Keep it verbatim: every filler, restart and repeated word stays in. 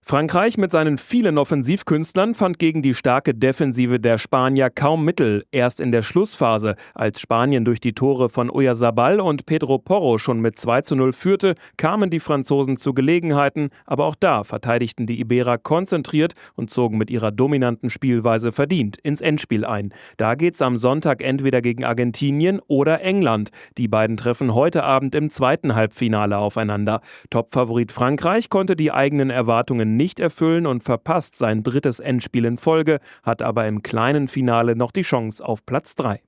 Frankreich mit seinen vielen Offensivkünstlern fand gegen die starke Defensive der Spanier kaum Mittel. Erst in der Schlussphase, als Spanien durch die Tore von Oyarzabal und Pedro Porro schon mit zwei zu null führte, kamen die Franzosen zu Gelegenheiten, aber auch da verteidigten die Iberer konzentriert und zogen mit ihrer dominanten Spielweise verdient ins Endspiel ein. Da geht's am Sonntag entweder gegen Argentinien oder England. Die beiden treffen heute Abend im zweiten Halbfinale aufeinander. Topfavorit Frankreich konnte die eigenen Erwartungen nicht erfüllen und verpasst sein drittes Endspiel in Folge, hat aber im kleinen Finale noch die Chance auf Platz drei.